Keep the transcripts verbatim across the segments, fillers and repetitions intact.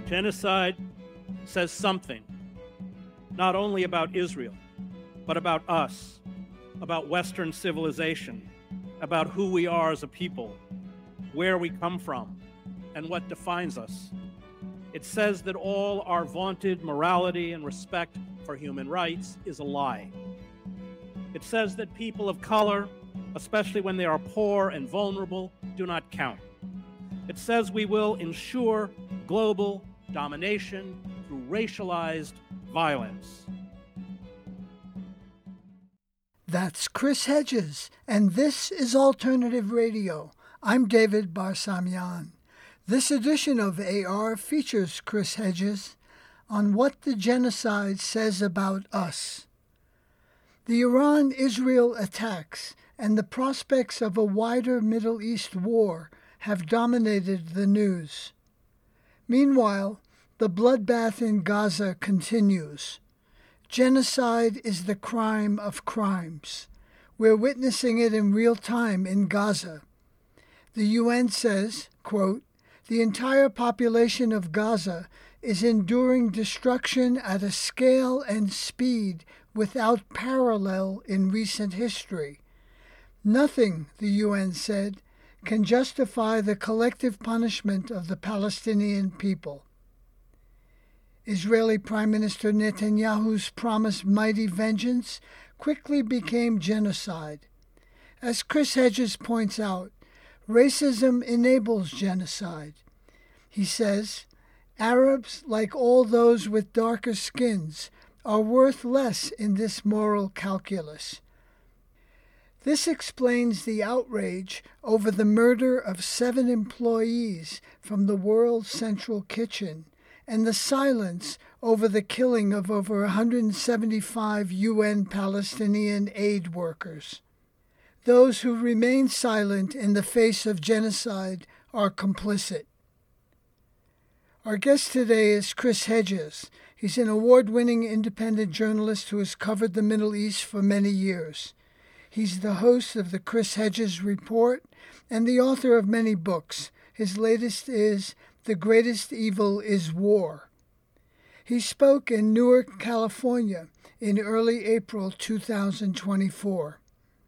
Genocide says something, not only about Israel, but about us, about Western civilization, about who we are as a people, where we come from, and what defines us. It says that all our vaunted morality and respect for human rights is a lie. It says that people of color, especially when they are poor and vulnerable, do not count. It says we will ensure global domination through racialized violence. That's Chris Hedges, and this is Alternative Radio. I'm David Barsamian. This edition of A R features Chris Hedges on what the genocide says about us. The Iran-Israel attacks and the prospects of a wider Middle East war have dominated the news. Meanwhile, the bloodbath in Gaza continues. Genocide is the crime of crimes. We're witnessing it in real time in Gaza. The U N says, quote, "The entire population of Gaza is enduring destruction at a scale and speed without parallel in recent history. Nothing," the U N said, "can justify the collective punishment of the Palestinian people." Israeli Prime Minister Netanyahu's promised mighty vengeance quickly became genocide. As Chris Hedges points out, racism enables genocide. He says, Arabs, like all those with darker skins, are worth less in this moral calculus. This explains the outrage over the murder of seven employees from the World Central Kitchen and the silence over the killing of over one hundred seventy-five U N Palestinian aid workers. Those who remain silent in the face of genocide are complicit. Our guest today is Chris Hedges. He's an award-winning independent journalist who has covered the Middle East for many years. He's the host of the Chris Hedges Report and the author of many books. His latest is The Greatest Evil is War. He spoke in Newark, California in early April two thousand twenty-four.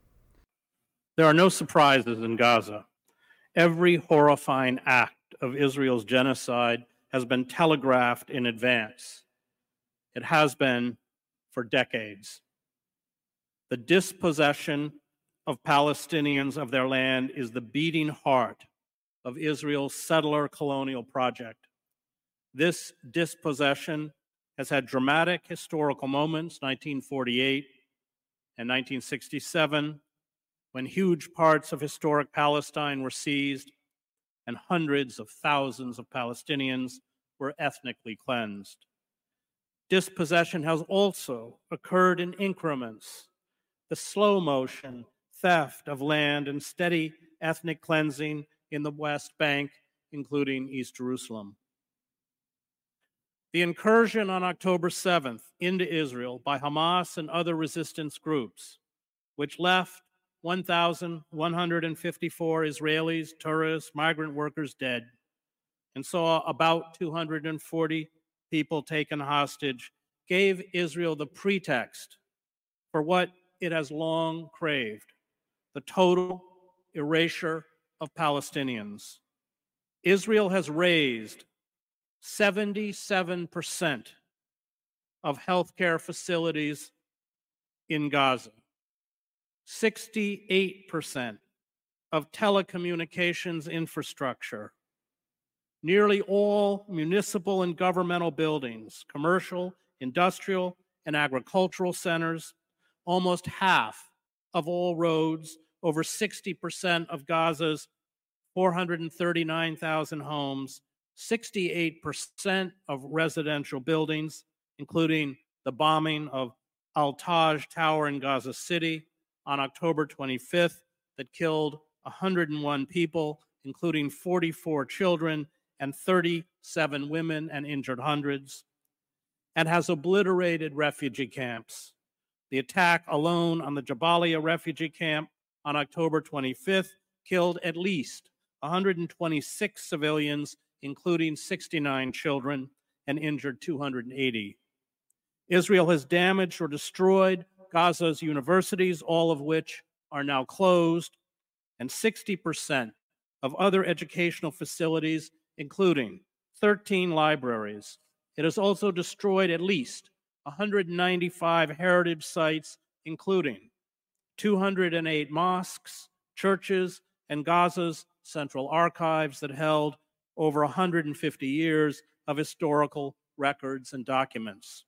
There are no surprises in Gaza. Every horrifying act of Israel's genocide has been telegraphed in advance. It has been for decades. The dispossession of Palestinians of their land is the beating heart of Israel's settler colonial project. This dispossession has had dramatic historical moments, nineteen forty-eight and nineteen sixty-seven, when huge parts of historic Palestine were seized and hundreds of thousands of Palestinians were ethnically cleansed. Dispossession has also occurred in increments. The slow motion theft of land and steady ethnic cleansing in the West Bank, including East Jerusalem. The incursion on October seventh into Israel by Hamas and other resistance groups, which left one thousand one hundred fifty-four Israelis, tourists, migrant workers dead, and saw about two hundred forty people taken hostage, gave Israel the pretext for what it has long craved, the total erasure of Palestinians. Israel has raised seventy-seven percent of healthcare facilities in Gaza, sixty-eight percent of telecommunications infrastructure, nearly all municipal and governmental buildings, commercial, industrial, and agricultural centers, almost half of all roads, over sixty percent of Gaza's four hundred thirty-nine thousand homes, sixty-eight percent of residential buildings, including the bombing of Al-Taj Tower in Gaza City on October twenty-fifth that killed one hundred one people, including forty-four children and thirty-seven women, and injured hundreds, and has obliterated refugee camps. The attack alone on the Jabalia refugee camp on October twenty-fifth killed at least one hundred twenty-six civilians, including sixty-nine children, and injured two hundred eighty. Israel has damaged or destroyed Gaza's universities, all of which are now closed, and sixty percent of other educational facilities, including thirteen libraries. It has also destroyed at least one hundred ninety-five heritage sites, including two hundred eight mosques, churches, and Gaza's central archives that held over one hundred fifty years of historical records and documents.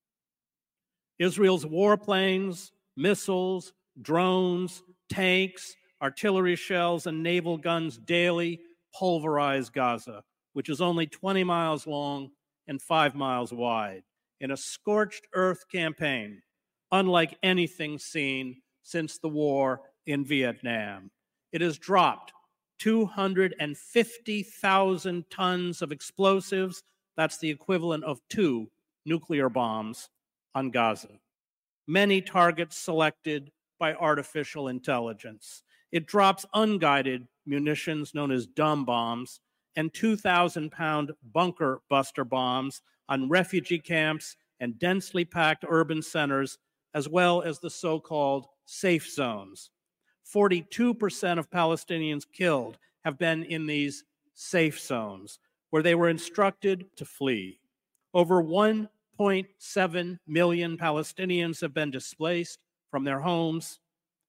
Israel's warplanes, missiles, drones, tanks, artillery shells, and naval guns daily pulverize Gaza, which is only twenty miles long and five miles wide, in a scorched earth campaign unlike anything seen since the war in Vietnam. It has dropped two hundred fifty thousand tons of explosives. That's the equivalent of two nuclear bombs on Gaza. Many targets selected by artificial intelligence. It drops unguided munitions known as dumb bombs and two thousand pound bunker buster bombs on refugee camps and densely packed urban centers, as well as the so-called safe zones. forty-two percent of Palestinians killed have been in these safe zones, where they were instructed to flee. Over one point seven million Palestinians have been displaced from their homes,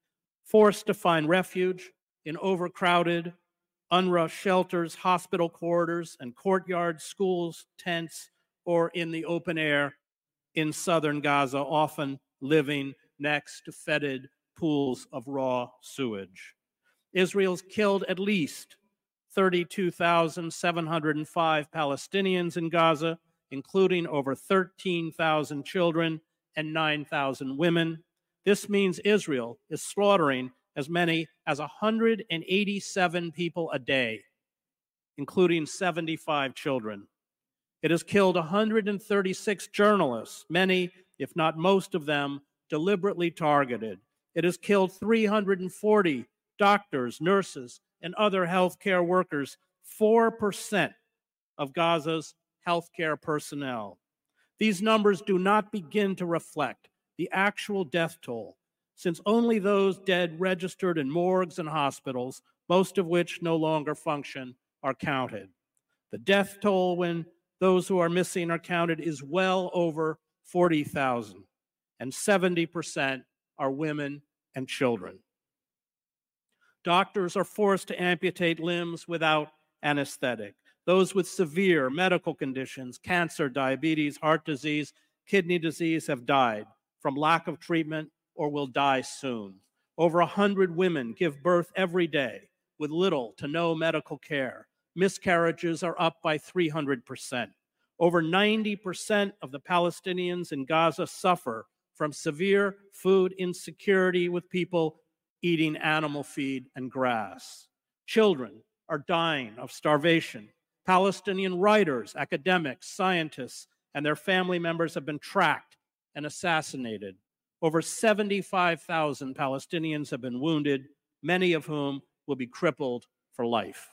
forced to find refuge in overcrowded UNRWA shelters, hospital corridors, and courtyards, schools, tents, or in the open air in southern Gaza, often living next to fetid pools of raw sewage. Israel's killed at least thirty-two thousand seven hundred five Palestinians in Gaza, including over thirteen thousand children and nine thousand women. This means Israel is slaughtering as many as one hundred eighty-seven people a day, including seventy-five children. It has killed one hundred thirty-six journalists, many, if not most of them, deliberately targeted. It has killed three hundred forty doctors, nurses, and other healthcare workers, four percent of Gaza's healthcare personnel. These numbers do not begin to reflect the actual death toll, since only those dead registered in morgues and hospitals, most of which no longer function, are counted. The death toll when those who are missing are counted is well over forty thousand, and seventy percent are women and children. Doctors are forced to amputate limbs without anesthetic. Those with severe medical conditions, cancer, diabetes, heart disease, kidney disease, have died from lack of treatment or will die soon. Over one hundred women give birth every day with little to no medical care. Miscarriages are up by three hundred percent. Over ninety percent of the Palestinians in Gaza suffer from severe food insecurity, with people eating animal feed and grass. Children are dying of starvation. Palestinian writers, academics, scientists, and their family members have been tracked and assassinated. Over seventy-five thousand Palestinians have been wounded, many of whom will be crippled for life.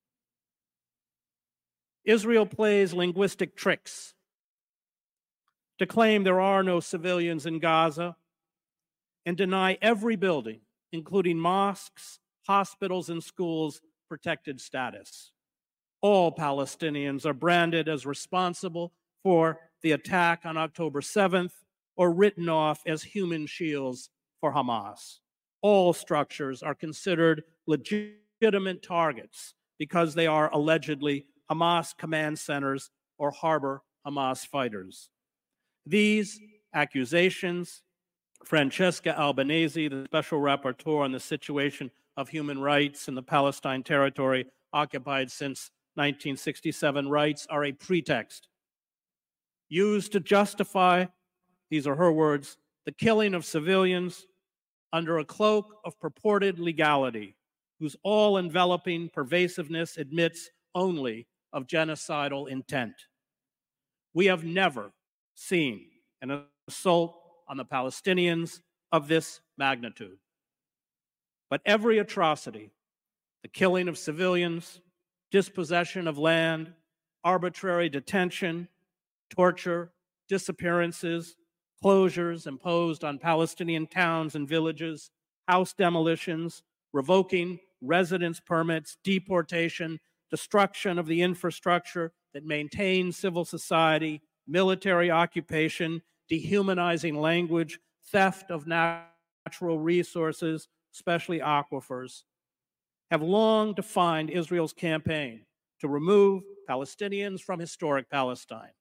Israel plays linguistic tricks to claim there are no civilians in Gaza and deny every building, including mosques, hospitals, and schools, protected status. All Palestinians are branded as responsible for the attack on October seventh or written off as human shields for Hamas. All structures are considered legitimate targets because they are allegedly Hamas command centers or harbor Hamas fighters. These accusations, Francesca Albanese, the special rapporteur on the situation of human rights in the Palestine territory occupied since nineteen sixty-seven, writes, are a pretext used to justify, these are her words, the killing of civilians under a cloak of purported legality, whose all-enveloping pervasiveness admits only of genocidal intent. We have never seen an assault on the Palestinians of this magnitude. But every atrocity, the killing of civilians, dispossession of land, arbitrary detention, torture, disappearances, closures imposed on Palestinian towns and villages, house demolitions, revoking residence permits, deportation, destruction of the infrastructure that maintains civil society, military occupation, dehumanizing language, theft of natural resources, especially aquifers, have long defined Israel's campaign to remove Palestinians from historic Palestine.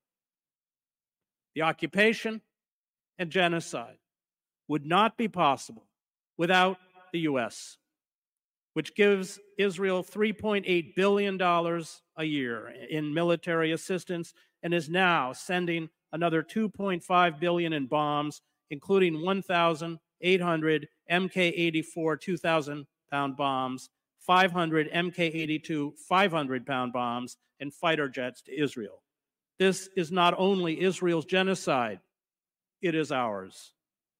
The occupation and genocide would not be possible without the U S, which gives Israel three point eight billion dollars a year in military assistance and is now sending another two point five billion dollars in bombs, including one thousand eight hundred M K eighty-four two thousand pound bombs, five hundred M K eighty-two five hundred pound bombs, and fighter jets to Israel. This is not only Israel's genocide, it is ours.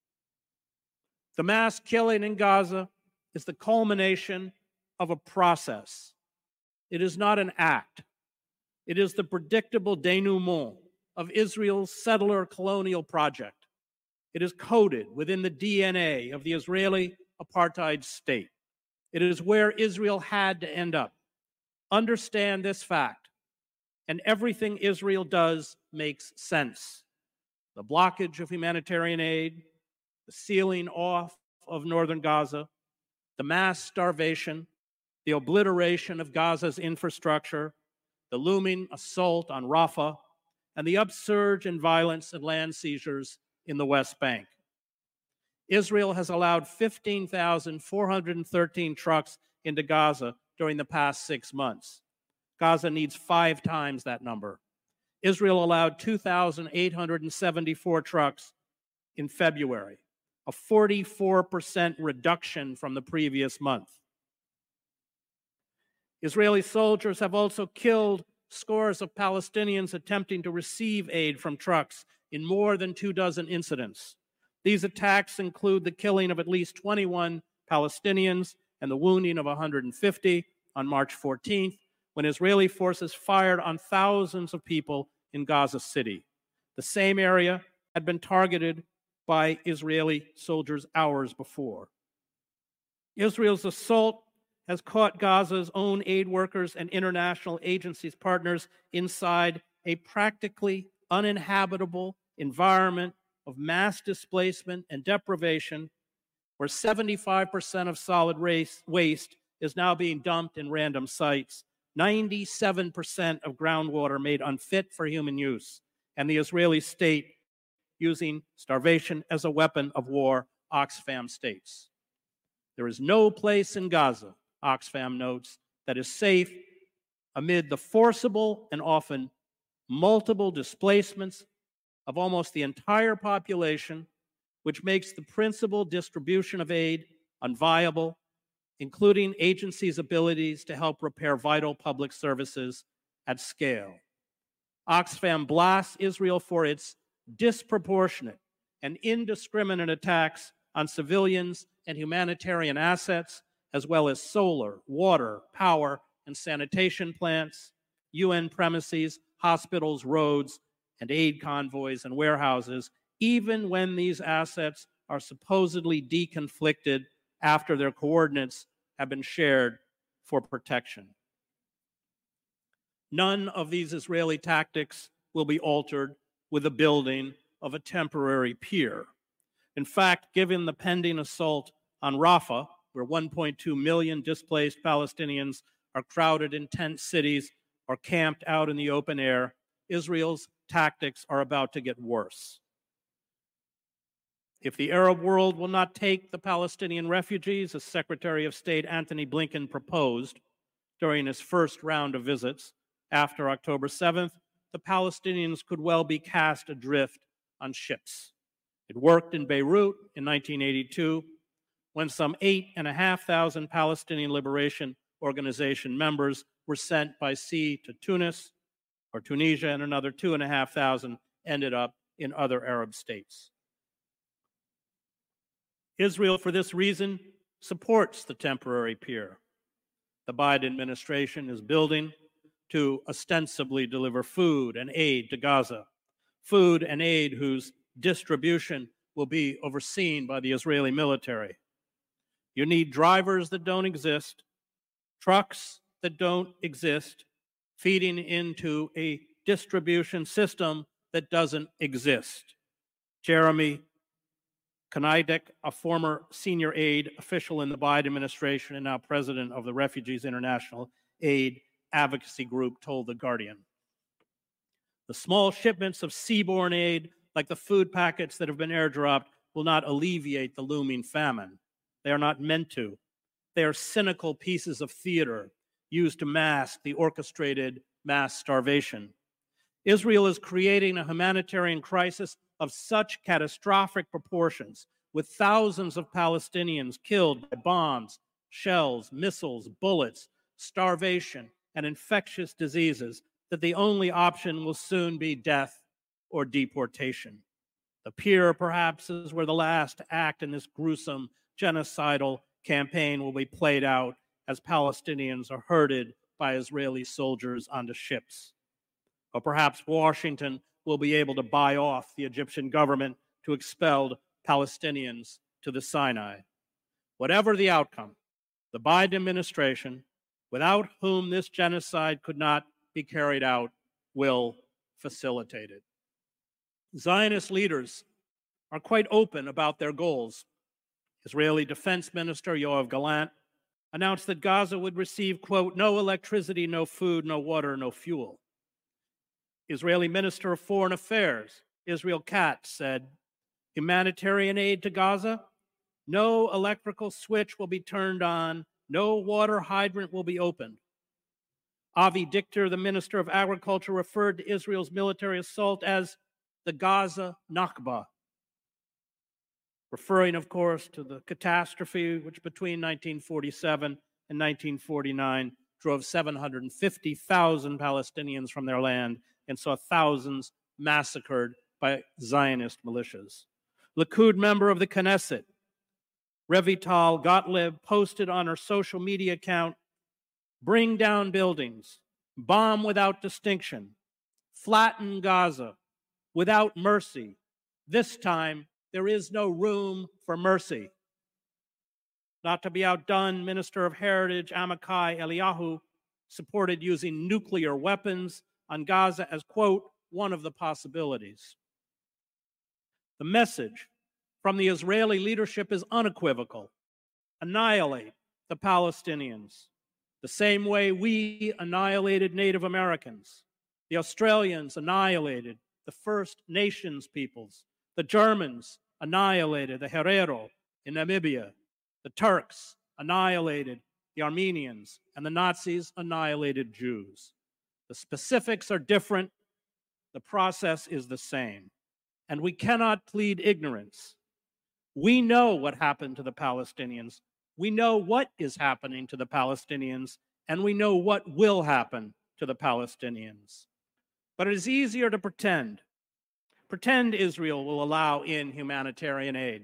The mass killing in Gaza is the culmination of a process. It is not an act. It is the predictable denouement of Israel's settler colonial project. It is coded within the D N A of the Israeli apartheid state. It is where Israel had to end up. Understand this fact, and everything Israel does makes sense. The blockage of humanitarian aid, the sealing off of northern Gaza, the mass starvation, the obliteration of Gaza's infrastructure, the looming assault on Rafah, and the upsurge in violence and land seizures in the West Bank. Israel has allowed fifteen thousand four hundred thirteen trucks into Gaza during the past six months. Gaza needs five times that number. Israel allowed two thousand eight hundred seventy-four trucks in February, a forty-four percent reduction from the previous month. Israeli soldiers have also killed scores of Palestinians attempting to receive aid from trucks in more than two dozen incidents. These attacks include the killing of at least twenty-one Palestinians and the wounding of one hundred fifty on March fourteenth, when Israeli forces fired on thousands of people in Gaza City. The same area had been targeted by Israeli soldiers hours before. Israel's assault has caught Gaza's own aid workers and international agencies partners inside a practically uninhabitable environment of mass displacement and deprivation, where seventy-five percent of solid waste is now being dumped in random sites, ninety-seven percent of groundwater made unfit for human use, and the Israeli state using starvation as a weapon of war, Oxfam states. There is no place in Gaza, Oxfam notes, that is safe amid the forcible and often multiple displacements of almost the entire population, which makes the principal distribution of aid unviable, including agencies' abilities to help repair vital public services at scale. Oxfam blasts Israel for its disproportionate and indiscriminate attacks on civilians and humanitarian assets, as well as solar, water, power, and sanitation plants, U N premises, hospitals, roads, and aid convoys and warehouses, even when these assets are supposedly deconflicted after their coordinates have been shared for protection. None of these Israeli tactics will be altered with the building of a temporary pier. In fact, given the pending assault on Rafah, where one point two million displaced Palestinians are crowded in tent cities or camped out in the open air, Israel's tactics are about to get worse. If the Arab world will not take the Palestinian refugees, as Secretary of State Antony Blinken proposed during his first round of visits after October seventh, the Palestinians could well be cast adrift on ships. It worked in Beirut in nineteen eighty-two, when some eight and a half thousand Palestinian Liberation Organization members were sent by sea to Tunis or Tunisia, and another two and a half thousand ended up in other Arab states. Israel, for this reason, supports the temporary pier. The Biden administration is building to ostensibly deliver food and aid to Gaza, food and aid whose distribution will be overseen by the Israeli military. You need drivers that don't exist, trucks that don't exist, feeding into a distribution system that doesn't exist. Jeremy Kanidak, a former senior aid official in the Biden administration and now president of the Refugees International Aid Advocacy Group, told The Guardian. The small shipments of seaborne aid, like the food packets that have been airdropped, will not alleviate the looming famine. They are not meant to. They are cynical pieces of theater used to mask the orchestrated mass starvation. Israel is creating a humanitarian crisis of such catastrophic proportions, with thousands of Palestinians killed by bombs, shells, missiles, bullets, starvation, and infectious diseases, that the only option will soon be death or deportation. The pier, perhaps, is where the last act in this gruesome genocidal campaign will be played out as Palestinians are herded by Israeli soldiers onto ships. Or perhaps Washington will be able to buy off the Egyptian government to expel Palestinians to the Sinai. Whatever the outcome, the Biden administration, without whom this genocide could not be carried out, will facilitate it. Zionist leaders are quite open about their goals. Israeli Defense Minister Yoav Gallant announced that Gaza would receive, quote, no electricity, no food, no water, no fuel. Israeli Minister of Foreign Affairs, Israel Katz, said, humanitarian aid to Gaza, no electrical switch will be turned on, no water hydrant will be opened. Avi Dichter, the Minister of Agriculture, referred to Israel's military assault as the Gaza Nakba, referring, of course, to the catastrophe which between nineteen forty-seven and nineteen forty-nine drove seven hundred fifty thousand Palestinians from their land and saw thousands massacred by Zionist militias. Likud member of the Knesset, Revital Gottlieb, posted on her social media account, bring down buildings, bomb without distinction, flatten Gaza without mercy. This time, there is no room for mercy. Not to be outdone, Minister of Heritage Amichai Eliyahu supported using nuclear weapons on Gaza as, quote, one of the possibilities. The message from the Israeli leadership is unequivocal. Annihilate the Palestinians, the same way we annihilated Native Americans. The Australians annihilated the First Nations peoples. The Germans annihilated the Herero in Namibia. The Turks annihilated the Armenians, and the Nazis annihilated Jews. The specifics are different. The process is the same. And we cannot plead ignorance. We know what happened to the Palestinians. We know what is happening to the Palestinians, and we know what will happen to the Palestinians. But it is easier to pretend. Pretend Israel will allow in humanitarian aid.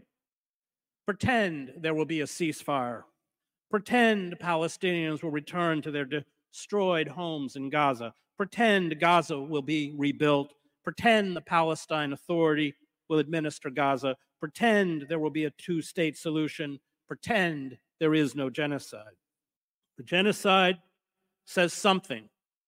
Pretend there will be a ceasefire. Pretend Palestinians will return to their destroyed homes in Gaza. Pretend Gaza will be rebuilt. Pretend the Palestine Authority will administer Gaza. Pretend there will be a two-state solution. Pretend there is no genocide. The genocide says something,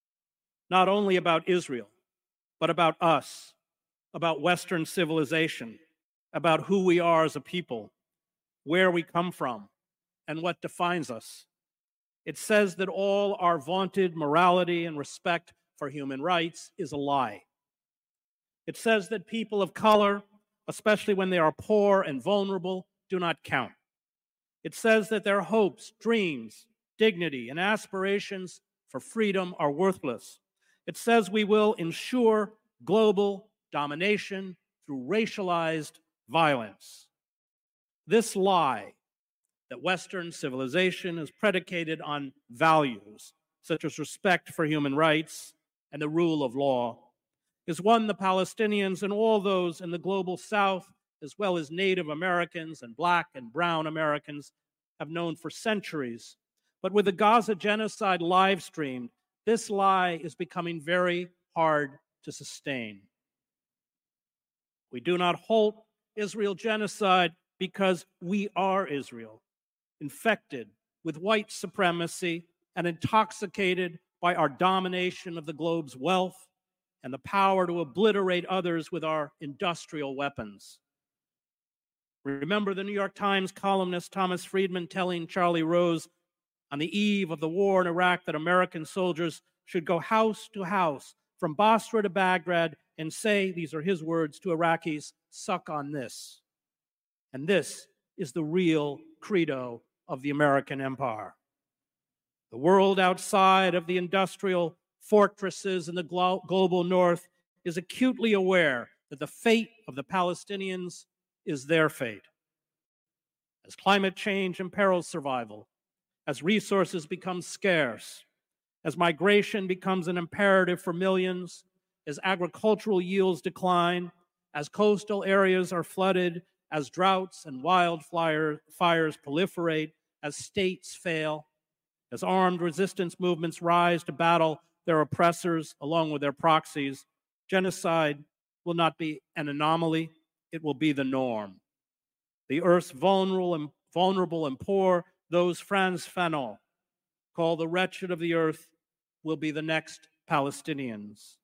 not only about Israel, but about us, about Western civilization, about who we are as a people, where we come from, and what defines us. It says that all our vaunted morality and respect for human rights is a lie. It says that people of color, especially when they are poor and vulnerable, do not count. It says that their hopes, dreams, dignity, and aspirations for freedom are worthless. It says we will ensure global domination through racialized violence. This lie that Western civilization is predicated on values such as respect for human rights and the rule of law is one the Palestinians and all those in the global South, as well as Native Americans and Black and Brown Americans, have known for centuries. But with the Gaza genocide live streamed, This lie is becoming very hard to sustain. We do not halt Israel genocide because we are Israel, infected with white supremacy and intoxicated by our domination of the globe's wealth and the power to obliterate others with our industrial weapons. Remember the New York Times columnist Thomas Friedman telling Charlie Rose on the eve of the war in Iraq that American soldiers should go house to house from Basra to Baghdad and say, these are his words, to Iraqis, suck on this. And this is the real credo of the American empire. The world outside of the industrial fortresses in the glo- global north is acutely aware that the fate of the Palestinians is their fate. As climate change imperils survival, as resources become scarce, as migration becomes an imperative for millions, as agricultural yields decline, as coastal areas are flooded, as droughts and wildfires proliferate, as states fail, as armed resistance movements rise to battle their oppressors along with their proxies, genocide will not be an anomaly, it will be the norm. The earth's vulnerable and, vulnerable and poor, those Frantz Fanon call the wretched of the earth, will be the next Palestinians.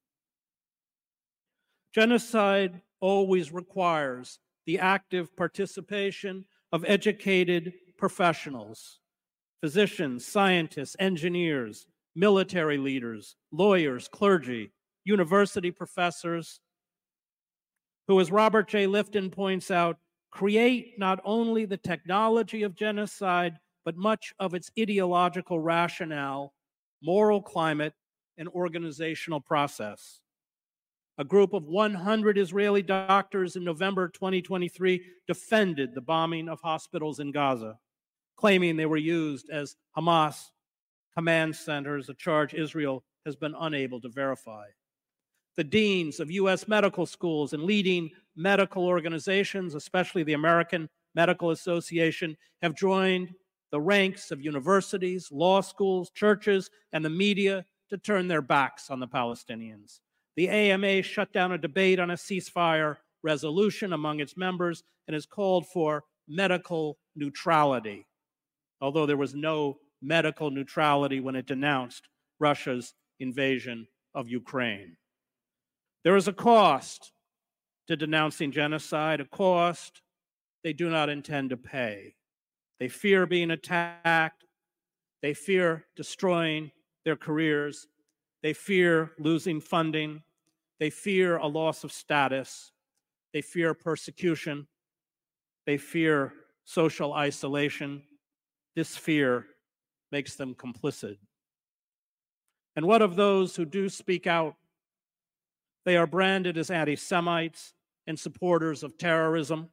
Genocide always requires the active participation of educated professionals, physicians, scientists, engineers, military leaders, lawyers, clergy, university professors, who, as Robert J. Lifton points out, create not only the technology of genocide, but much of its ideological rationale, moral climate, and organizational process. A group of one hundred Israeli doctors in November twenty twenty-three defended the bombing of hospitals in Gaza, claiming they were used as Hamas command centers, a charge Israel has been unable to verify. The deans of U S medical schools and leading medical organizations, especially the American Medical Association, have joined the ranks of universities, law schools, churches, and the media to turn their backs on the Palestinians. The A M A shut down a debate on a ceasefire resolution among its members and has called for medical neutrality, although there was no medical neutrality when it denounced Russia's invasion of Ukraine. There is a cost to denouncing genocide, a cost they do not intend to pay. They fear being attacked. They fear destroying their careers. They fear losing funding. They fear a loss of status. They fear persecution. They fear social isolation. This fear makes them complicit. And what of those who do speak out? They are branded as anti-Semites and supporters of terrorism.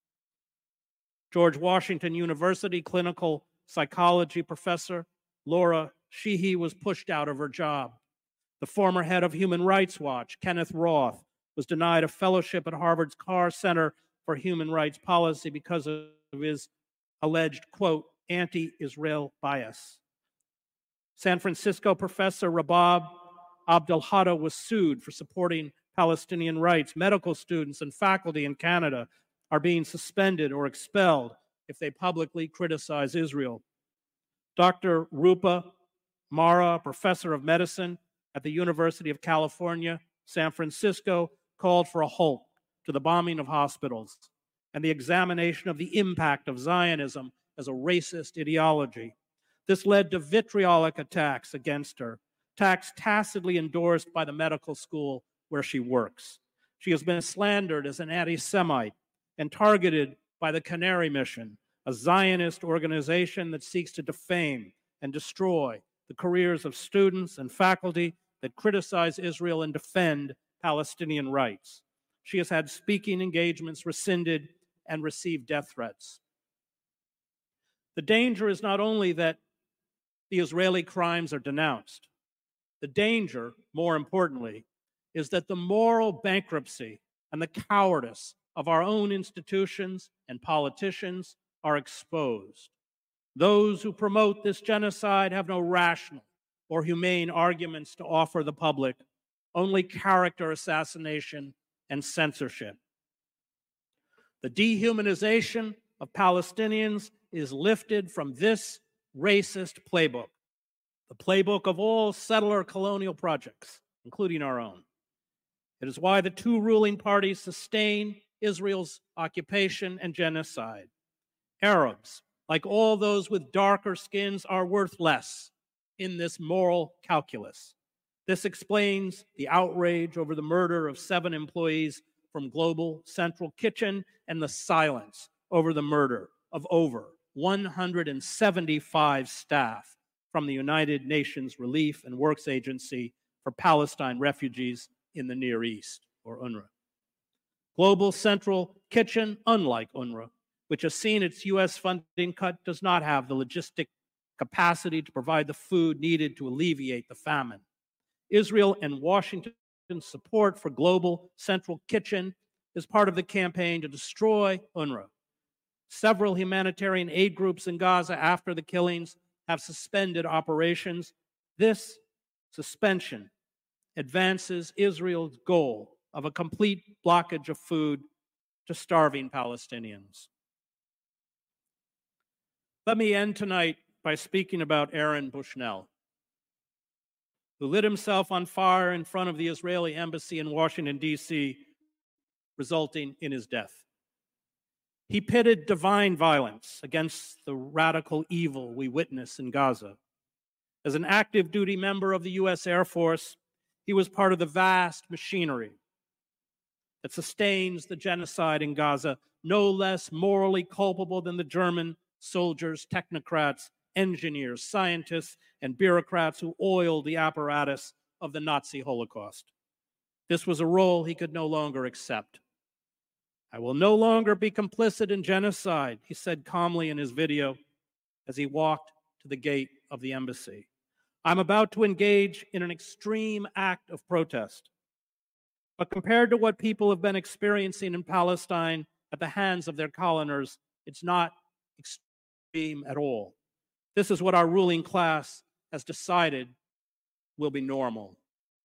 George Washington University clinical psychology professor Laura Sheehy was pushed out of her job. The former head of Human Rights Watch, Kenneth Roth, was denied a fellowship at Harvard's Carr Center for Human Rights Policy because of his alleged, quote, anti-Israel bias. San Francisco professor Rabab Abdelhada was sued for supporting Palestinian rights. Medical students and faculty in Canada are being suspended or expelled if they publicly criticize Israel. Doctor Rupa Mara, professor of medicine at the University of California, San Francisco, called for a halt to the bombing of hospitals and the examination of the impact of Zionism as a racist ideology. This led to vitriolic attacks against her, attacks tacitly endorsed by the medical school where she works. She has been slandered as an anti-Semite and targeted by the Canary Mission, a Zionist organization that seeks to defame and destroy the careers of students and faculty that criticize Israel and defend Palestinian rights. She has had speaking engagements rescinded and received death threats. The danger is not only that the Israeli crimes are denounced. The danger, more importantly, is that the moral bankruptcy and the cowardice of our own institutions and politicians are exposed. Those who promote this genocide have no rational or humane arguments to offer the public, only character assassination and censorship. The dehumanization of Palestinians is lifted from this racist playbook, the playbook of all settler colonial projects, including our own. It is why the two ruling parties sustain Israel's occupation and genocide. Arabs, like all those with darker skins, are worth less in this moral calculus. This explains the outrage over the murder of seven employees from Global Central Kitchen and the silence over the murder of over one hundred seventy-five staff from the United Nations Relief and Works Agency for Palestine Refugees in the Near East, or UNRWA. Global Central Kitchen, unlike UNRWA, which has seen its U S funding cut, does not have the logistic capacity to provide the food needed to alleviate the famine. Israel and Washington's support for Global Central Kitchen is part of the campaign to destroy UNRWA. Several humanitarian aid groups in Gaza after the killings have suspended operations. This suspension advances Israel's goal of a complete blockage of food to starving Palestinians. Let me end tonight by speaking about Aaron Bushnell, who lit himself on fire in front of the Israeli embassy in Washington, D C, resulting in his death. He pitted divine violence against the radical evil we witness in Gaza. As an active duty member of the U S Air Force, he was part of the vast machinery that sustains the genocide in Gaza, no less morally culpable than the German soldiers, technocrats, engineers, scientists, and bureaucrats who oiled the apparatus of the Nazi Holocaust. This was a role he could no longer accept. "I will no longer be complicit in genocide," he said calmly in his video as he walked to the gate of the embassy. "I'm about to engage in an extreme act of protest. But compared to what people have been experiencing in Palestine at the hands of their coloners, it's not extreme at all. This is what our ruling class has decided will be normal."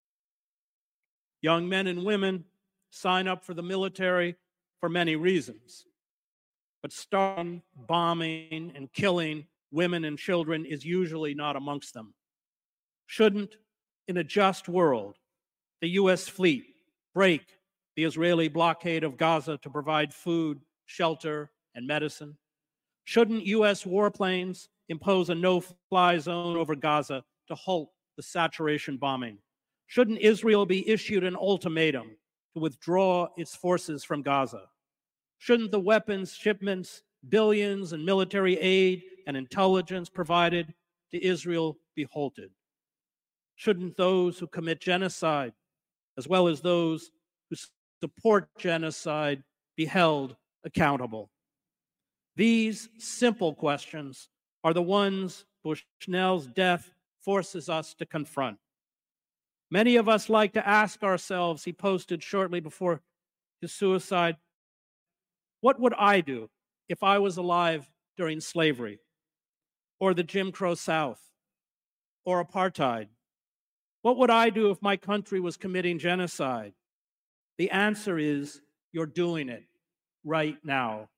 Young men and women sign up for the military for many reasons. But starving, bombing, and killing women and children is usually not amongst them. Shouldn't, in a just world, the U S fleet break the Israeli blockade of Gaza to provide food, shelter, and medicine? Shouldn't U S warplanes impose a no-fly zone over Gaza to halt the saturation bombing? Shouldn't Israel be issued an ultimatum to withdraw its forces from Gaza? Shouldn't the weapons shipments, billions in military aid and intelligence provided to Israel be halted? Shouldn't those who commit genocide, as well as those who support genocide, be held accountable? These simple questions are the ones Bushnell's death forces us to confront. Many of us like to ask ourselves, he posted shortly before his suicide, what would I do if I was alive during slavery, or the Jim Crow South, or apartheid? What would I do if my country was committing genocide? The answer is, you're doing it right now.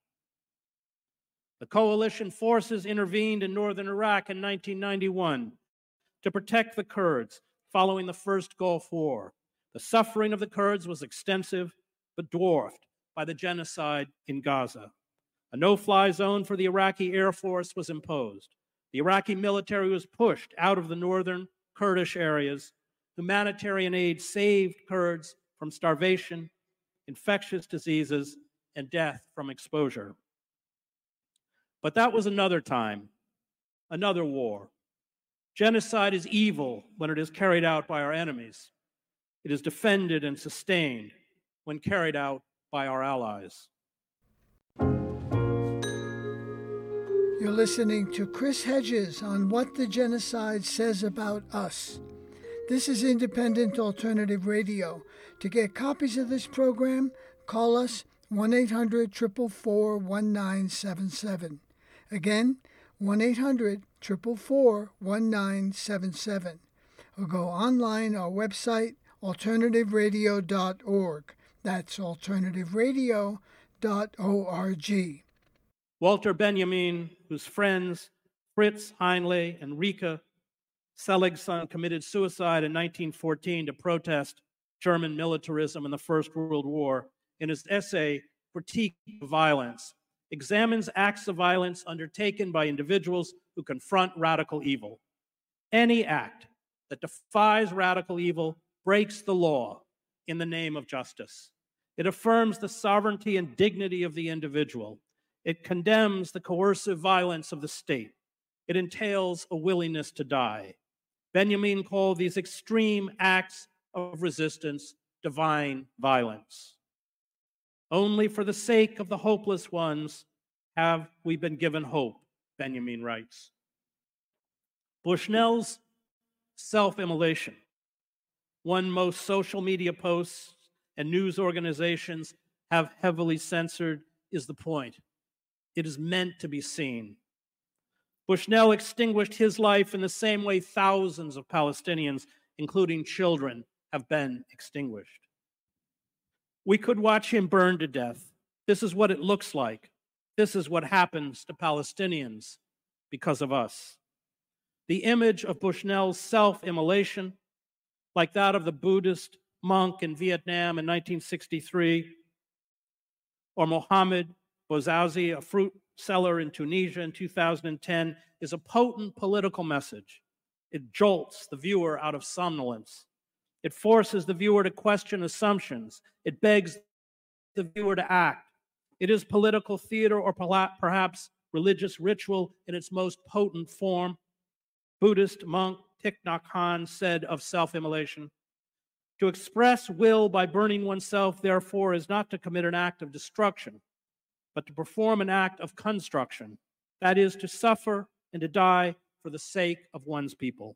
The coalition forces intervened in northern Iraq in nineteen ninety-one to protect the Kurds following the first Gulf War. The suffering of the Kurds was extensive, but dwarfed by the genocide in Gaza. A no-fly zone for the Iraqi Air Force was imposed. The Iraqi military was pushed out of the northern Kurdish areas. Humanitarian aid saved Kurds from starvation, infectious diseases, and death from exposure. But that was another time, another war. Genocide is evil when it is carried out by our enemies. It is defended and sustained when carried out by our allies. You're listening to Chris Hedges on What the Genocide Says About Us. This is Independent Alternative Radio. To get copies of this program, call us one eight hundred, four four four, one nine seven seven. Again, one eight hundred, four four four, one nine seven seven. or go online our website, alternative radio dot org. That's alternative radio dot org. Walter Benjamin, whose friends Fritz Heinle and Rika Seligson committed suicide in nineteen fourteen to protest German militarism in the First World War, in his essay, Critique of Violence, examines acts of violence undertaken by individuals who confront radical evil. Any act that defies radical evil breaks the law in the name of justice. It affirms the sovereignty and dignity of the individual. It condemns the coercive violence of the state. It entails a willingness to die. Benjamin called these extreme acts of resistance divine violence. Only for the sake of the hopeless ones have we been given hope, Benjamin writes. Bushnell's self-immolation, one most social media posts and news organizations have heavily censored, is the point. It is meant to be seen. Bushnell extinguished his life in the same way thousands of Palestinians, including children, have been extinguished. We could watch him burn to death. This is what it looks like. This is what happens to Palestinians because of us. The image of Bushnell's self-immolation, like that of the Buddhist monk in Vietnam in nineteen sixty-three, or Mohammed Bouazizi, a fruit seller in Tunisia in two thousand ten, is a potent political message. It jolts the viewer out of somnolence. It forces the viewer to question assumptions. It begs the viewer to act. It is political theater or perhaps religious ritual in its most potent form. Buddhist monk Thich Nhat Hanh said of self-immolation, "To express will by burning oneself, therefore, is not to commit an act of destruction, but to perform an act of construction, that is, to suffer and to die for the sake of one's people."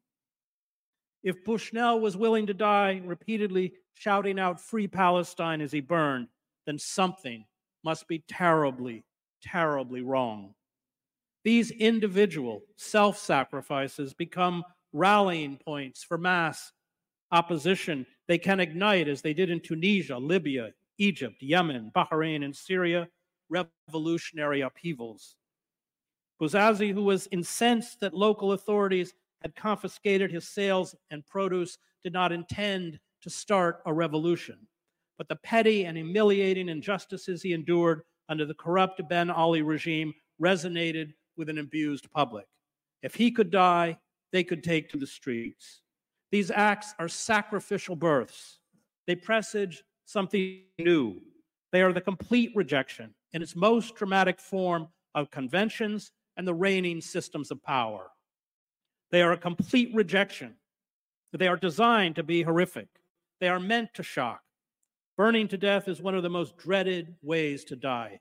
If Bushnell was willing to die, repeatedly shouting out "Free Palestine" as he burned, then something must be terribly, terribly wrong. These individual self-sacrifices become rallying points for mass opposition. They can ignite, as they did in Tunisia, Libya, Egypt, Yemen, Bahrain, and Syria, revolutionary upheavals. Bouazizi, who was incensed that local authorities had confiscated his sales and produce, did not intend to start a revolution. But the petty and humiliating injustices he endured under the corrupt Ben Ali regime resonated with an abused public. If he could die, they could take to the streets. These acts are sacrificial births. They presage something new. They are the complete rejection, in its most dramatic form, of conventions and the reigning systems of power. They are a complete rejection. They are designed to be horrific. They are meant to shock. Burning to death is one of the most dreaded ways to die.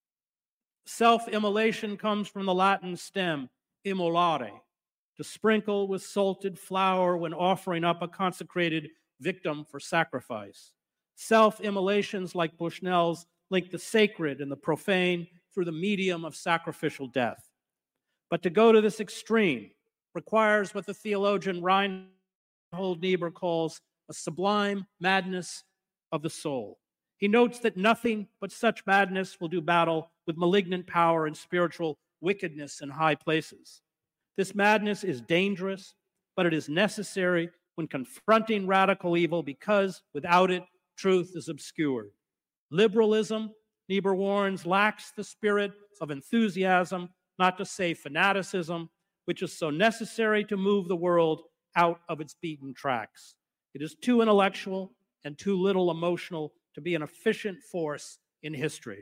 Self-immolation comes from the Latin stem immolare, to sprinkle with salted flour when offering up a consecrated victim for sacrifice. Self-immolations like Bushnell's link the sacred and the profane through the medium of sacrificial death. But to go to this extreme requires what the theologian Reinhold Niebuhr calls a sublime madness of the soul. He notes that nothing but such madness will do battle with malignant power and spiritual wickedness in high places. This madness is dangerous, but it is necessary when confronting radical evil because without it, truth is obscured. Liberalism, Niebuhr warns, lacks the spirit of enthusiasm, not to say fanaticism, which is so necessary to move the world out of its beaten tracks. It is too intellectual and too little emotional to be an efficient force in history.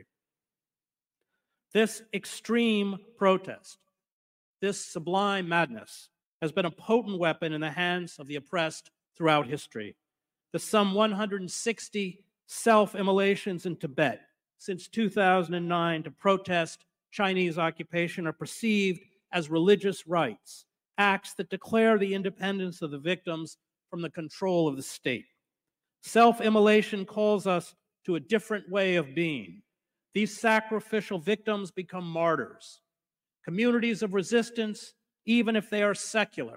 This extreme protest, this sublime madness, has been a potent weapon in the hands of the oppressed throughout history. The some one hundred sixty self-immolations in Tibet since two thousand nine to protest Chinese occupation are perceived as religious rites, acts that declare the independence of the victims from the control of the state. Self-immolation calls us to a different way of being. These sacrificial victims become martyrs. Communities of resistance, even if they are secular,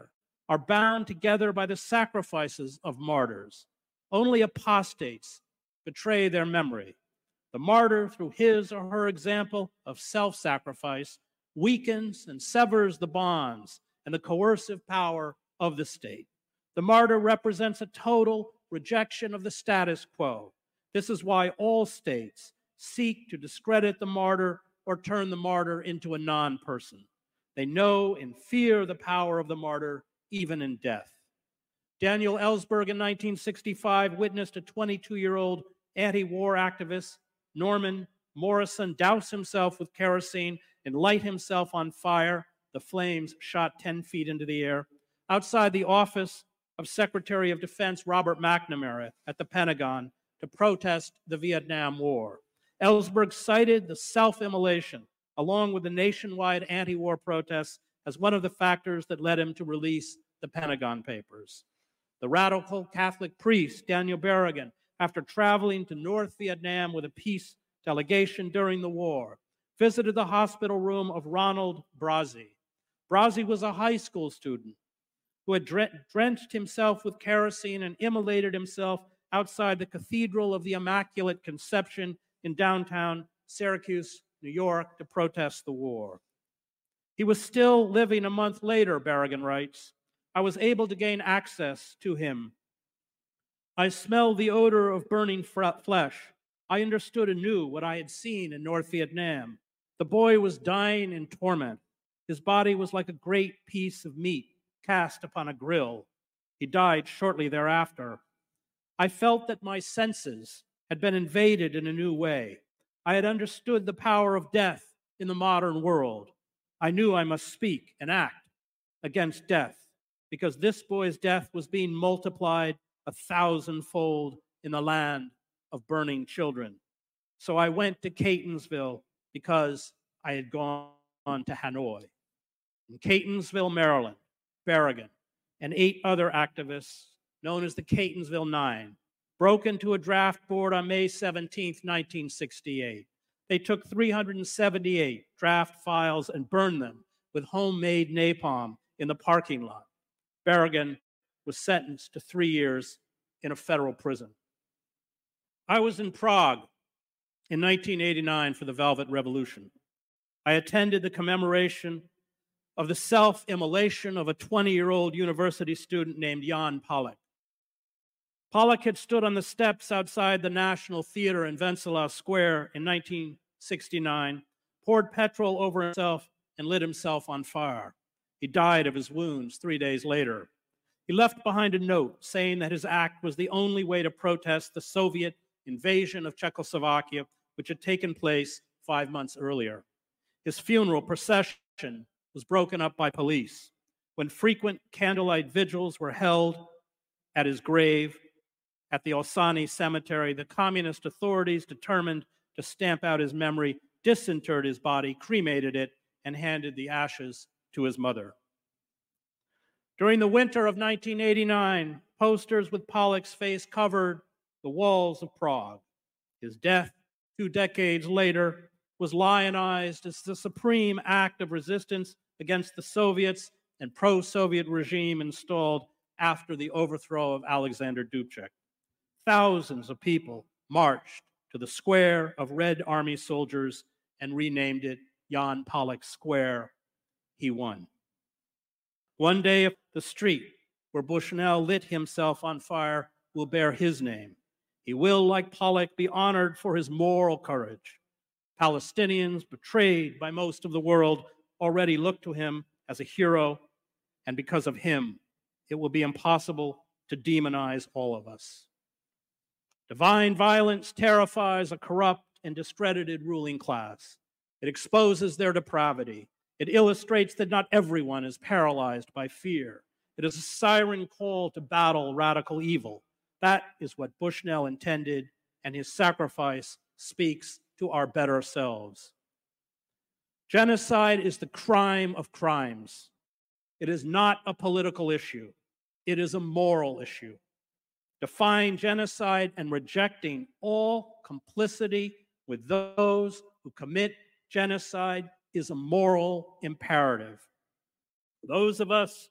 are bound together by the sacrifices of martyrs. Only apostates betray their memory. The martyr, through his or her example of self-sacrifice, weakens and severs the bonds and the coercive power of the state. The martyr represents a total rejection of the status quo. This is why all states seek to discredit the martyr or turn the martyr into a non-person. They know and fear the power of the martyr, even in death. Daniel Ellsberg in nineteen sixty-five witnessed a twenty-two-year-old anti-war activist, Norman Morrison, douse himself with kerosene and light himself on fire. The flames shot ten feet into the air. Outside the office of Secretary of Defense Robert McNamara at the Pentagon to protest the Vietnam War. Ellsberg cited the self-immolation, along with the nationwide anti-war protests, as one of the factors that led him to release the Pentagon Papers. The radical Catholic priest, Daniel Berrigan, after traveling to North Vietnam with a peace delegation during the war, visited the hospital room of Ronald Brazzi. Brazzi was a high school student who had drenched himself with kerosene and immolated himself outside the Cathedral of the Immaculate Conception in downtown Syracuse, New York, to protest the war. He was still living a month later, Berrigan writes. I was able to gain access to him. I smelled the odor of burning flesh. I understood anew what I had seen in North Vietnam. The boy was dying in torment. His body was like a great piece of meat cast upon a grill. He died shortly thereafter. I felt that my senses had been invaded in a new way. I had understood the power of death in the modern world. I knew I must speak and act against death, because this boy's death was being multiplied a thousandfold in the land of burning children. So I went to Catonsville because I had gone to Hanoi. In Catonsville, Maryland, Berrigan and eight other activists, known as the Catonsville Nine, broke into a draft board on May seventeenth, nineteen sixty-eight. They took three hundred seventy-eight draft files and burned them with homemade napalm in the parking lot. Berrigan was sentenced to three years in a federal prison. I was in Prague in nineteen eighty-nine for the Velvet Revolution. I attended the commemoration of the self-immolation of a twenty-year-old university student named Jan Palach. Palach had stood on the steps outside the National Theater in Wenceslas Square in nineteen sixty-nine, poured petrol over himself, and lit himself on fire. He died of his wounds three days later. He left behind a note saying that his act was the only way to protest the Soviet invasion of Czechoslovakia, which had taken place five months earlier. His funeral procession was broken up by police. When frequent candlelight vigils were held at his grave at the Olsani Cemetery, the communist authorities, determined to stamp out his memory, disinterred his body, cremated it, and handed the ashes to his mother. During the winter of nineteen eighty-nine, posters with Palach's face covered the walls of Prague. His death, two decades later, was lionized as the supreme act of resistance against the Soviets and pro-Soviet regime installed after the overthrow of Alexander Dubček. Thousands of people marched to the square of Red Army soldiers and renamed it Jan Palach Square. He won. One day, the street where Bushnell lit himself on fire will bear his name. He will, like Palach, be honored for his moral courage. Palestinians, betrayed by most of the world, already look to him as a hero, and because of him, it will be impossible to demonize all of us. Divine violence terrifies a corrupt and discredited ruling class. It exposes their depravity. It illustrates that not everyone is paralyzed by fear. It is a siren call to battle radical evil. That is what Bushnell intended, and his sacrifice speaks to our better selves. Genocide is the crime of crimes. It is not a political issue. It is a moral issue. Defying genocide and rejecting all complicity with those who commit genocide is a moral imperative. Those of us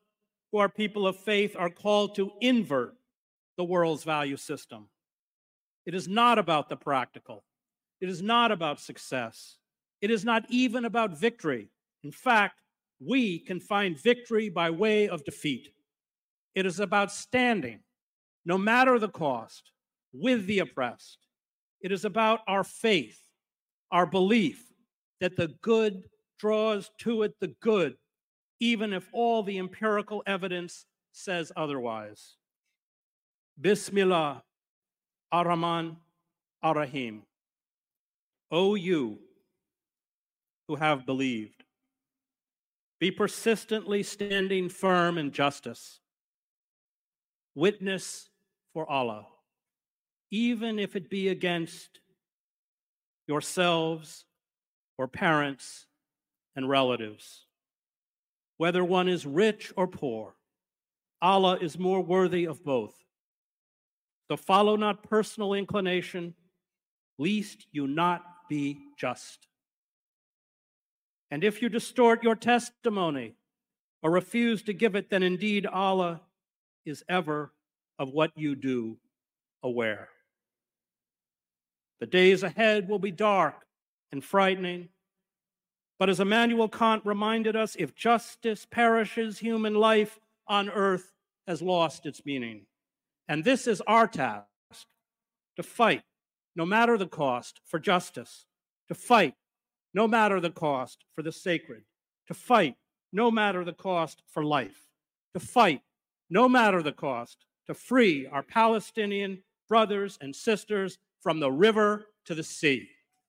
who are people of faith, are called to invert the world's value system. It is not about the practical. It is not about success. It is not even about victory. In fact, we can find victory by way of defeat. It is about standing, no matter the cost, with the oppressed. It is about our faith, our belief that the good draws to it the good, even if all the empirical evidence says otherwise. Bismillah ar-Rahman ar-Rahim. O you who have believed, be persistently standing firm in justice. Witness for Allah, even if it be against yourselves or parents and relatives. Whether one is rich or poor, Allah is more worthy of both. So follow not personal inclination, lest you not be just. And if you distort your testimony or refuse to give it, then indeed Allah is ever of what you do aware. The days ahead will be dark and frightening, but as Immanuel Kant reminded us, if justice perishes, human life on earth has lost its meaning. And this is our task, to fight, no matter the cost, for justice, to fight, no matter the cost, for the sacred, to fight, no matter the cost, for life, to fight, no matter the cost, to free our Palestinian brothers and sisters from the river to the sea.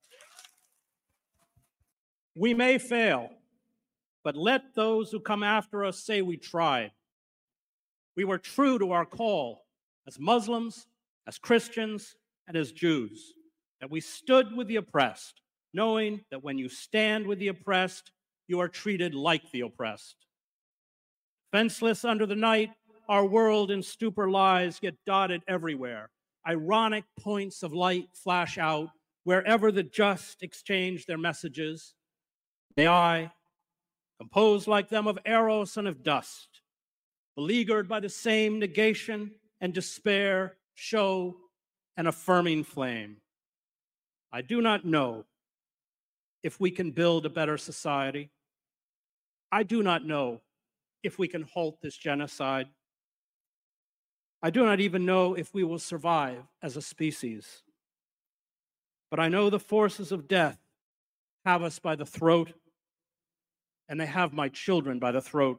We may fail, but let those who come after us say we tried. We were true to our call as Muslims, as Christians, and as Jews, that we stood with the oppressed, knowing that when you stand with the oppressed, you are treated like the oppressed. Fenceless under the night, our world in stupor lies, yet dotted everywhere. Ironic points of light flash out wherever the just exchange their messages. May I, composed like them of eros and of dust, beleaguered by the same negation and despair, show an affirming flame. I do not know if we can build a better society. I do not know if we can halt this genocide. I do not even know if we will survive as a species. But I know the forces of death have us by the throat, and they have my children by the throat.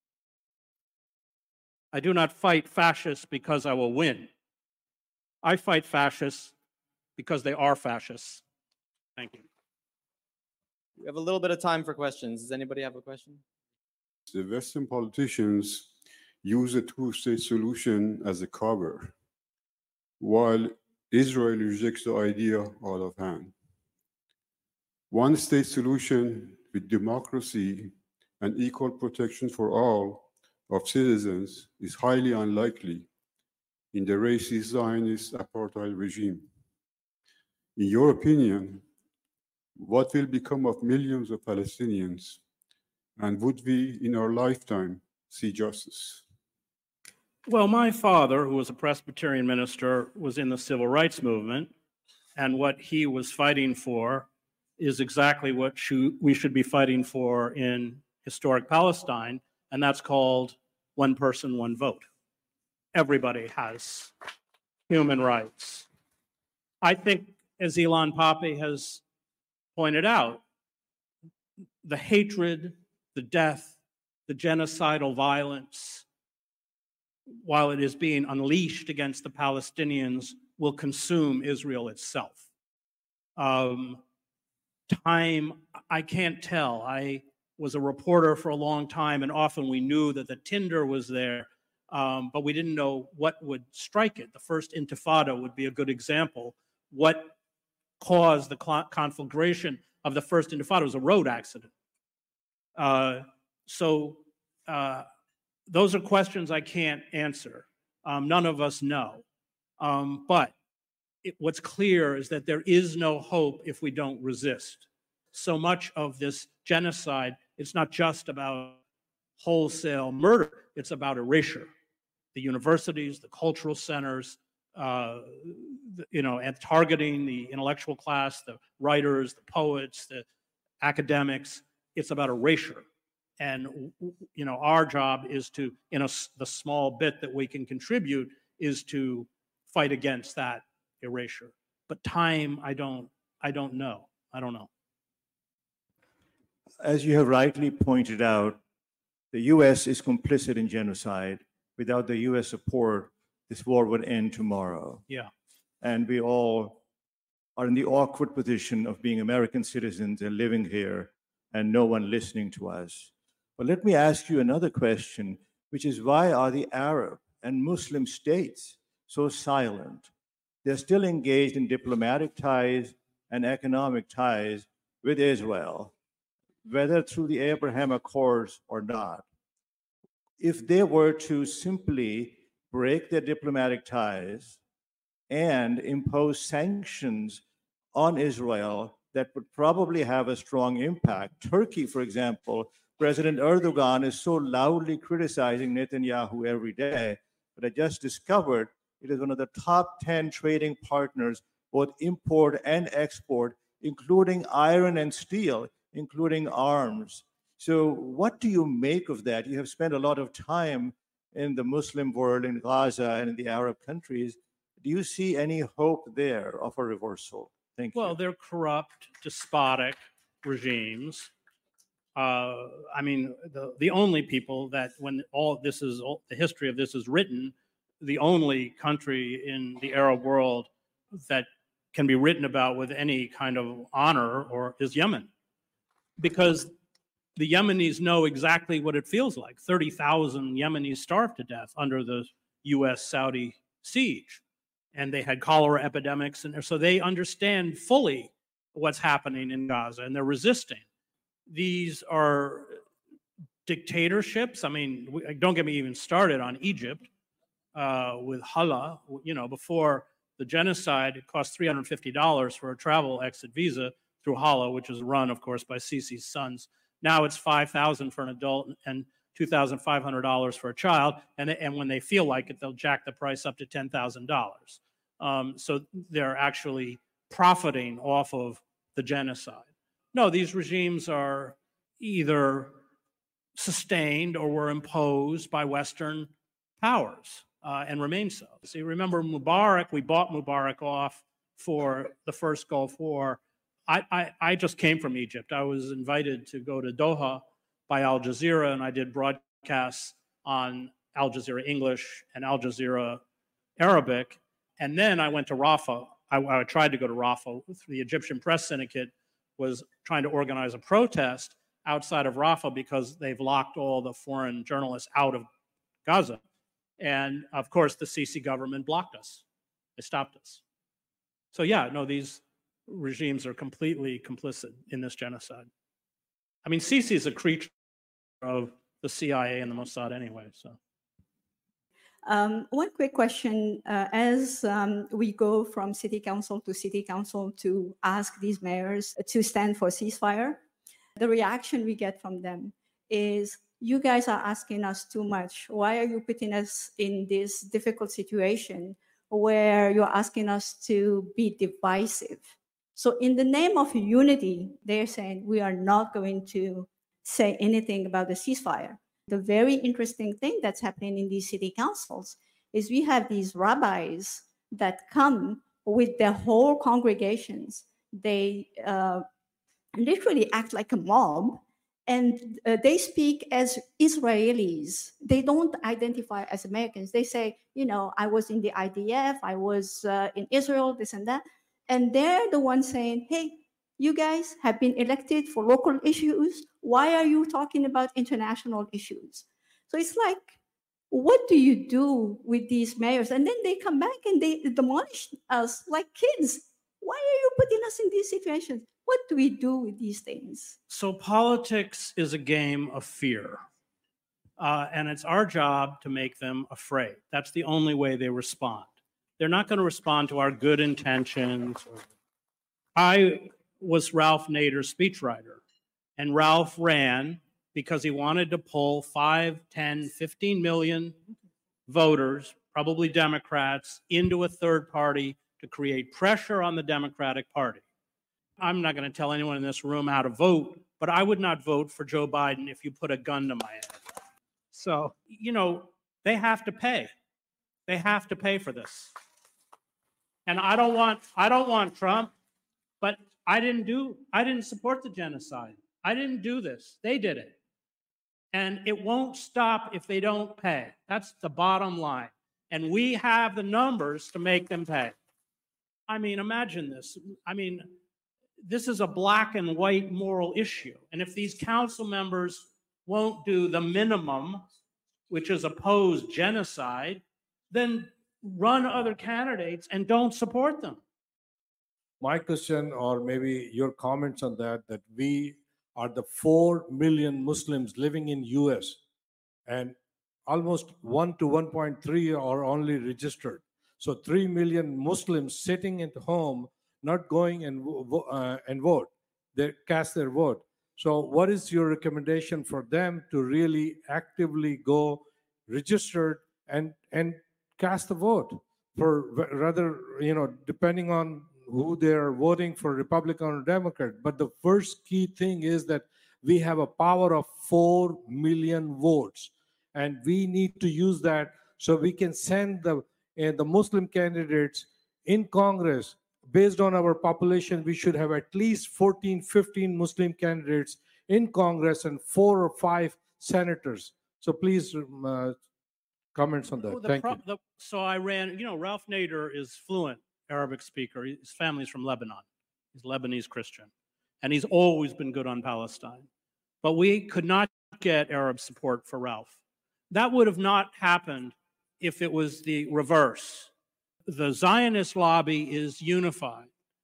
I do not fight fascists because I will win. I fight fascists because they are fascists. Thank you. We have a little bit of time for questions. Does anybody have a question? The Western politicians use a two-state solution as a cover, while Israel rejects the idea out of hand. One-state solution with democracy and equal protection for all of citizens is highly unlikely in the racist Zionist apartheid regime. In your opinion, what will become of millions of Palestinians, and would we in our lifetime see justice? Well, my father, who was a Presbyterian minister, was in the civil rights movement, and what he was fighting for is exactly what we should be fighting for in historic Palestine, and that's called one person, one vote. Everybody has human rights. I think, as Ilan Pappé has pointed out, the hatred, the death, the genocidal violence, while it is being unleashed against the Palestinians, will consume Israel itself. Um, time, I can't tell. I was a reporter for a long time, and often we knew that the tinder was there, um, but we didn't know what would strike it. The first Intifada would be a good example. What caused the conflagration of the first Intifada was a road accident. Uh, so uh, those are questions I can't answer. Um, none of us know. Um, but it, what's clear is that there is no hope if we don't resist. So much of this genocide, it's not just about wholesale murder. It's about erasure. The universities, the cultural centers, uh, the, you know, and targeting the intellectual class, the writers, the poets, the academics. It's about erasure. And, you know, our job is to, in a, the small bit that we can contribute, is to fight against that erasure. But time, I don't, I don't know. I don't know. As you have rightly pointed out, the U S is complicit in genocide. Without the U S support, this war would end tomorrow. Yeah. And we all are in the awkward position of being American citizens and living here and no one listening to us. But let me ask you another question, which is, why are the Arab and Muslim states so silent? They're still engaged in diplomatic ties and economic ties with Israel, whether through the Abraham Accords or not. If they were to simply break their diplomatic ties and impose sanctions on Israel that would probably have a strong impact. Turkey, for example, President Erdogan is so loudly criticizing Netanyahu every day, but I just discovered it is one of the top ten trading partners, both import and export, including iron and steel, including arms. So what do you make of that? You have spent a lot of time in the Muslim world, in Gaza and in the Arab countries. Do you see any hope there of a reversal? Thank you. Well, they're corrupt, despotic regimes. Uh, I mean, the, the only people that, when all this is, all, the history of this is written, the only country in the Arab world that can be written about with any kind of honor or is Yemen. Because the Yemenis know exactly what it feels like. thirty thousand Yemenis starved to death under the U S Saudi siege. And they had cholera epidemics. And so they understand fully what's happening in Gaza, and they're resisting. These are dictatorships. I mean, don't get me even started on Egypt uh, with Hala. You know, before the genocide, it cost three hundred fifty dollars for a travel exit visa through Hala, which is run, of course, by Sisi's sons. Now it's five thousand dollars for an adult and two thousand five hundred dollars for a child. And, and when they feel like it, they'll jack the price up to ten thousand dollars. Um, so they're actually profiting off of the genocide. No, these regimes are either sustained or were imposed by Western powers uh, and remain so. See, remember Mubarak, we bought Mubarak off for the first Gulf War. I, I, I just came from Egypt. I was invited to go to Doha by Al Jazeera, and I did broadcasts on Al Jazeera English and Al Jazeera Arabic. And then I went to Rafah. I, I tried to go to Rafah. The Egyptian Press Syndicate was trying to organize a protest outside of Rafah because they've locked all the foreign journalists out of Gaza. And of course, the Sisi government blocked us. They stopped us. So yeah, no, these regimes are completely complicit in this genocide. I mean, Sisi is a creature of the C I A and the Mossad anyway, so. Um, one quick question, uh, as um, we go from city council to city council to ask these mayors to stand for ceasefire, the reaction we get from them is, you guys are asking us too much. Why are you putting us in this difficult situation where you're asking us to be divisive? So in the name of unity, they're saying we are not going to say anything about the ceasefire. The very interesting thing that's happening in these city councils is we have these rabbis that come with their whole congregations. They uh, literally act like a mob, and uh, they speak as Israelis. They don't identify as Americans. They say, you know, I was in the I D F, I was uh, in Israel, this and that. And they're the ones saying, hey, you guys have been elected for local issues. Why are you talking about international issues? So it's like, what do you do with these mayors? And then they come back and they demolish us like kids. Why are you putting us in these situations? What do we do with these things? So politics is a game of fear. Uh, and it's our job to make them afraid. That's the only way they respond. They're not going to respond to our good intentions. I was Ralph Nader's speechwriter, and Ralph ran because he wanted to pull five, ten, fifteen million voters, probably Democrats, into a third party to create pressure on the Democratic Party. I'm not going to tell anyone in this room how to vote, but I would not vote for Joe Biden if you put a gun to my head. So, you know, they have to pay. They have to pay for this. And I don't want, I don't want Trump, but I didn't do, I didn't support the genocide. I didn't do this. They did it. And it won't stop if they don't pay. That's the bottom line. And we have the numbers to make them pay. I mean, imagine this. I mean, this is a black and white moral issue. And if these council members won't do the minimum, which is oppose genocide, then run other candidates and don't support them. My question, or maybe your comments on that, that we are the four million Muslims living in U S and almost one to one point three are only registered. So three million Muslims sitting at home, not going and, uh, and vote, they cast their vote. So what is your recommendation for them to really actively go registered and, and cast the vote for rather, you know, depending on who they're voting for, Republican or Democrat. But the first key thing is that we have a power of four million votes, and we need to use that so we can send the, uh, the Muslim candidates in Congress. Based on our population, we should have at least fourteen, fifteen Muslim candidates in Congress and four or five senators. So please, um, uh, comments on that. Well, the Thank pro- you. the- so I ran, you know, Ralph Nader is fluent Arabic speaker. His family's from Lebanon. He's Lebanese Christian. And he's always been good on Palestine. But we could not get Arab support for Ralph. That would have not happened if it was the reverse. The Zionist lobby is unified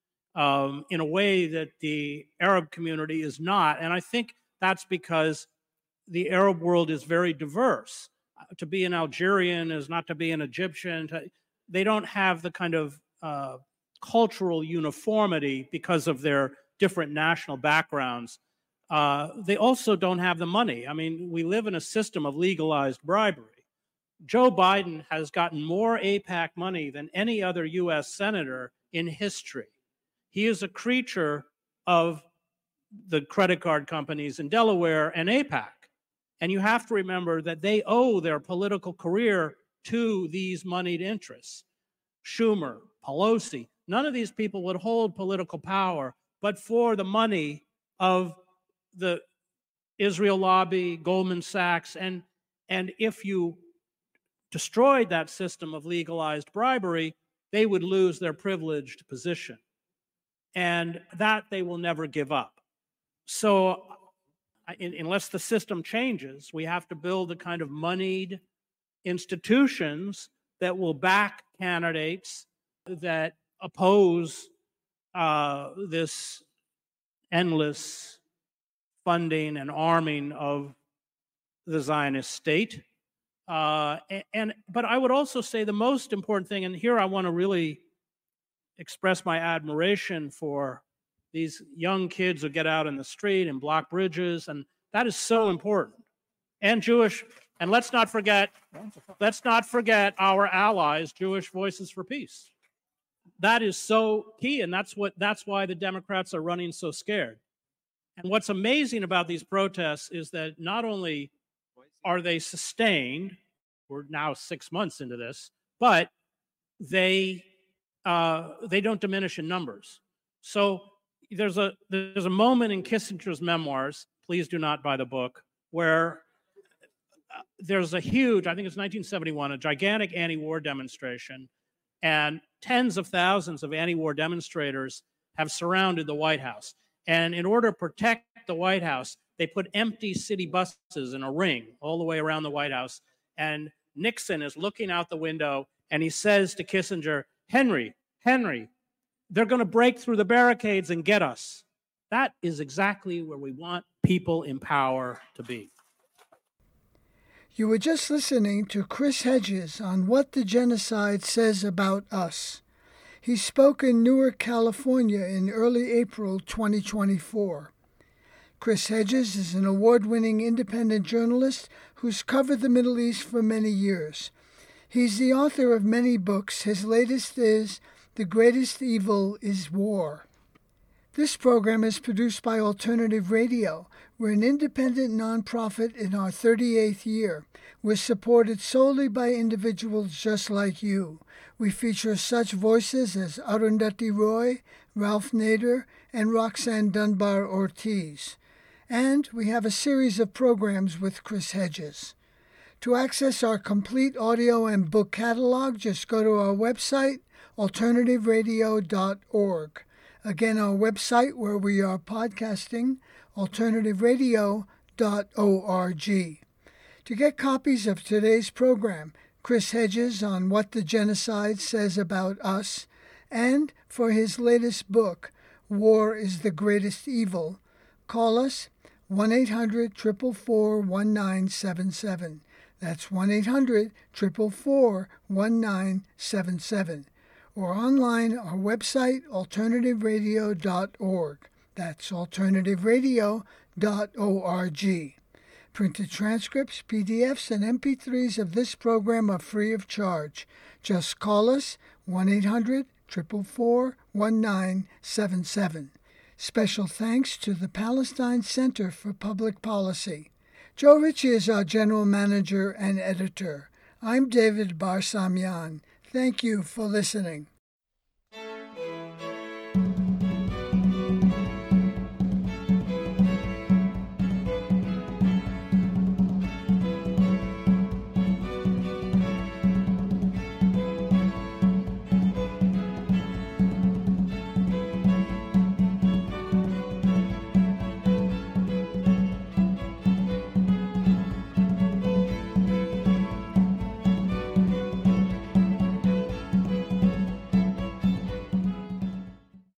um, in a way that the Arab community is not. And I think that's because the Arab world is very diverse. To be an Algerian is not to be an Egyptian. To, they don't have the kind of uh, cultural uniformity because of their different national backgrounds. Uh, they also don't have the money. I mean, we live in a system of legalized bribery. Joe Biden has gotten more AIPAC money than any other U S senator in history. He is a creature of the credit card companies in Delaware and AIPAC. And you have to remember that they owe their political career to these moneyed interests. Schumer, Pelosi, none of these people would hold political power but for the money of the Israel lobby, Goldman Sachs, and, and if you destroyed that system of legalized bribery, they would lose their privileged position. And that they will never give up. So in, unless the system changes, we have to build the kind of moneyed institutions that will back candidates that oppose uh, this endless funding and arming of the Zionist state. Uh, and but I would also say the most important thing, and here I want to really express my admiration for these young kids who get out in the street and block bridges, and that is so important. And Jewish, and let's not forget, let's not forget our allies, Jewish Voices for Peace. That is so key, and that's what that's why the Democrats are running so scared. And what's amazing about these protests is that not only are they sustained, we're now six months into this, but they uh, they don't diminish in numbers. So there's a there's a moment in Kissinger's memoirs, please do not buy the book, where there's a huge, I think it's nineteen seventy-one, a gigantic anti-war demonstration, and tens of thousands of anti-war demonstrators have surrounded the White House. And in order to protect the White House, they put empty city buses in a ring all the way around the White House. And Nixon is looking out the window and he says to Kissinger, Henry, Henry, they're going to break through the barricades and get us. That is exactly where we want people in power to be. You were just listening to Chris Hedges on What the Genocide Says About Us. He spoke in Newark, California in early April twenty twenty-four. Chris Hedges is an award-winning independent journalist who's covered the Middle East for many years. He's the author of many books. His latest is The Greatest Evil is War. This program is produced by Alternative Radio. We're an independent nonprofit in our thirty-eighth year. We're supported solely by individuals just like you. We feature such voices as Arundhati Roy, Ralph Nader, and Roxanne Dunbar Ortiz. And we have a series of programs with Chris Hedges. To access our complete audio and book catalog, just go to our website, alternative radio dot org. Again, our website where we are podcasting, alternative radio dot org. To get copies of today's program, Chris Hedges on What the Genocide Says About Us, and for his latest book, War is the Greatest Evil, call us one eight hundred, four four four, one nine seven seven. That's one eight hundred, four four four, one nine seven seven. Or online, our website, alternative radio dot org. That's alternative radio dot org. Printed transcripts, P D Fs, and M P threes of this program are free of charge. Just call us one eight hundred, four four four, one nine seven seven. Special thanks to the Palestine Center for Public Policy. Joe Ritchie is our general manager and editor. I'm David Barsamian. Thank you for listening.